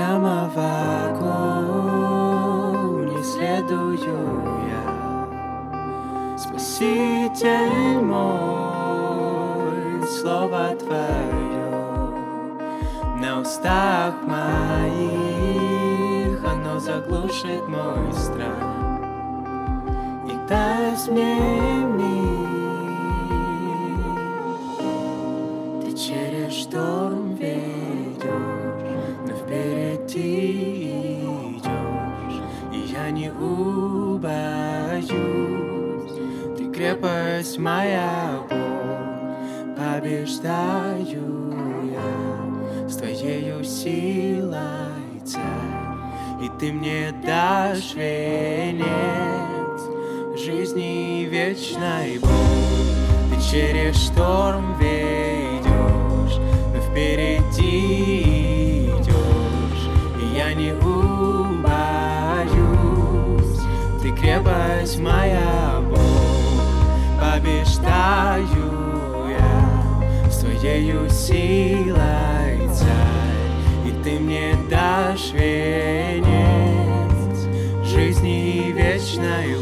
прямо в огонь не следую я. Спаситель мой, слово Твое на устах моих, оно заглушит мой страх и даст мне мир. Ты через шторм ведешь, но впереди идешь, и я не убоюсь. Ты крепость моя, Бог, побеждаю я с Твоею силой, Царь, и Ты мне дашь венец жизни вечной, Бог. Ты через шторм ведешь, но впереди идешь, и я не убоюсь. Ты крепость моя, Бог, побеждаю я с Твоею силой, Царь, и Ты мне дашь венец жизни вечной.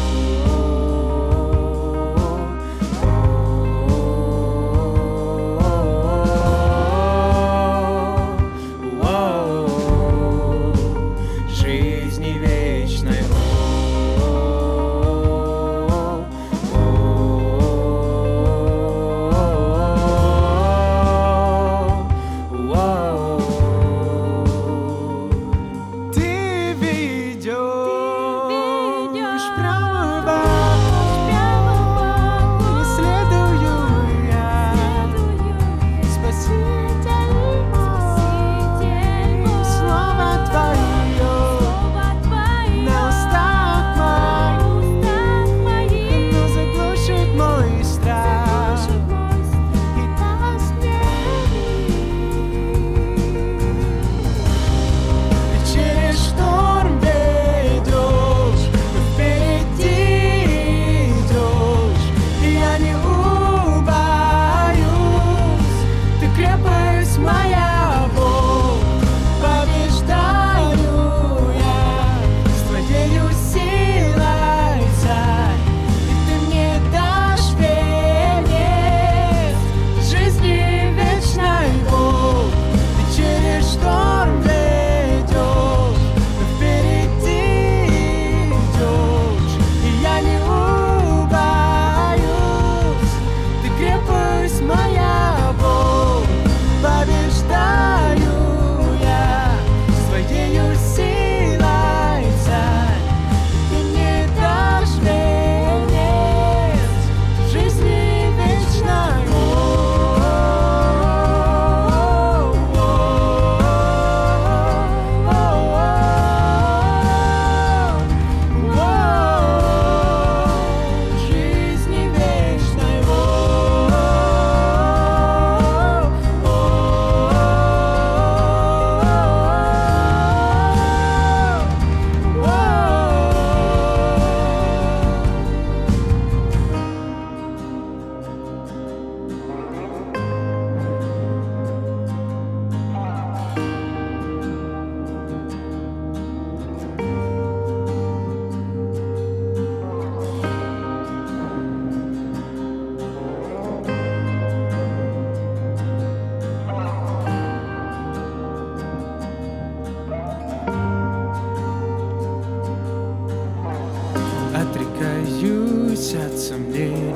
Отрекаюсь от сомнений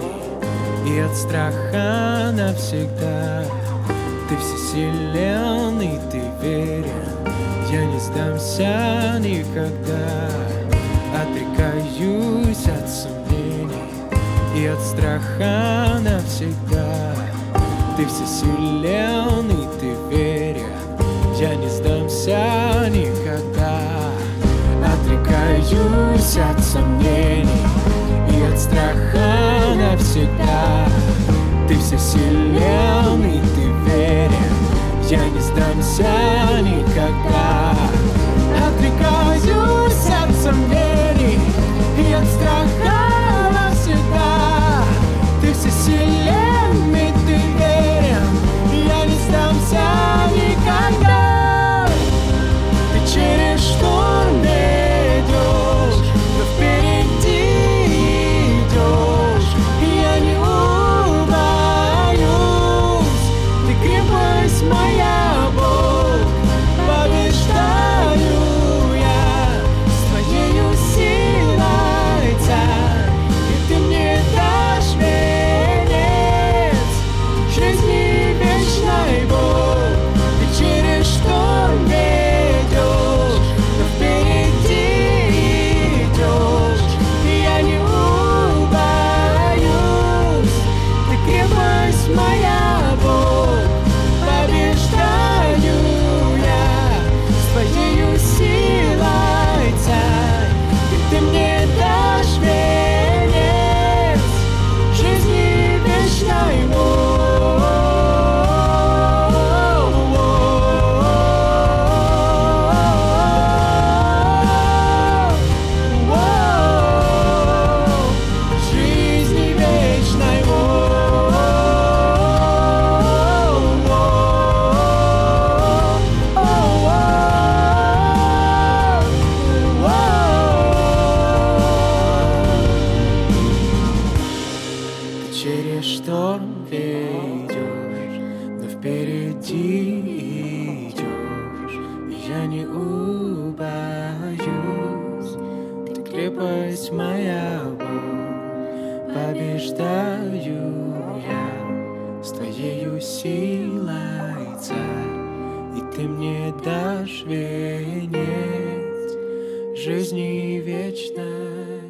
и от страха навсегда. Ты всесилен и Ты верен, я не сдамся никогда. Отрекаюсь от сомнений и от страха навсегда. Ты всесилен и Ты верен, я не сдамся никогда. Отрекаюсь от сомнений и от страха навсегда. Ты всесилен и Ты верен, я не сдамся никогда. Отрекаюсь от сомнений и от страха навсегда. Ты всесилен и Ты верен, я не сдамся никогда. убоюсь. Ты крепость моя, Бог, побеждаю я с Твоею силой, Царь. И Ты мне дашь венец жизни вечной.